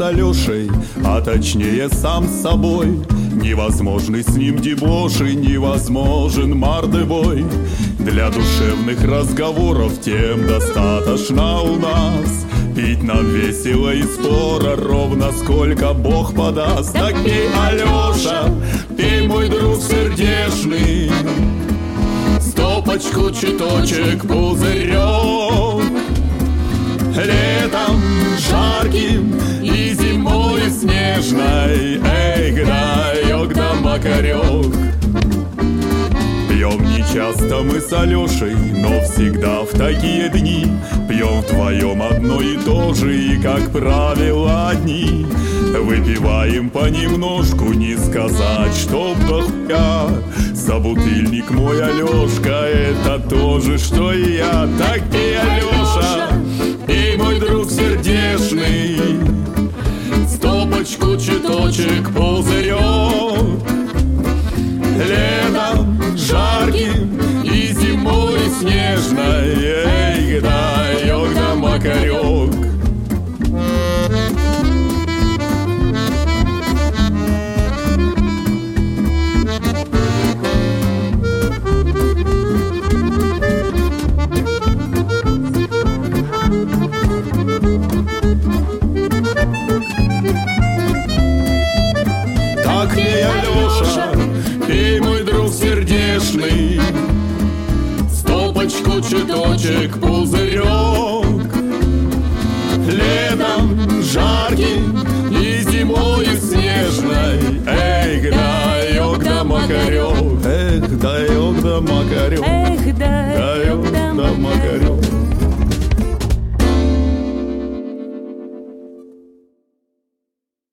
Алешей, а точнее сам с собой. Невозможный с ним дебош и невозможен мордебой. Для душевных разговоров тем достаточно у нас. Пить нам весело и спора, ровно сколько Бог подаст. Так пей, Алеша, пей, мой друг сердечный, стопочку, чуточек, пузырек. Летом жарким и зимой снежной, эх, даёк да макарёк. Пьем нечасто мы с Алешей, но всегда в такие дни пьем вдвоем одно и то же, и, как правило, одни. Выпиваем понемножку, не сказать, чтоб до хуя. Собутыльник мой Алешка, это то же, что и я. Так пей, Алеша, пей, мой друг сердечный, стопочку, чуточек, пузырек. Летом жарким и зимой снежной, эй, даёк да макарёк. Так пей, Алеша, пей, мой друг сердечный, стопочку, чуточек, пузырек. Летом жарким и зимой снежной, эх, даёк да макарёк. Эх, даёк да макарёк. Эх, даёк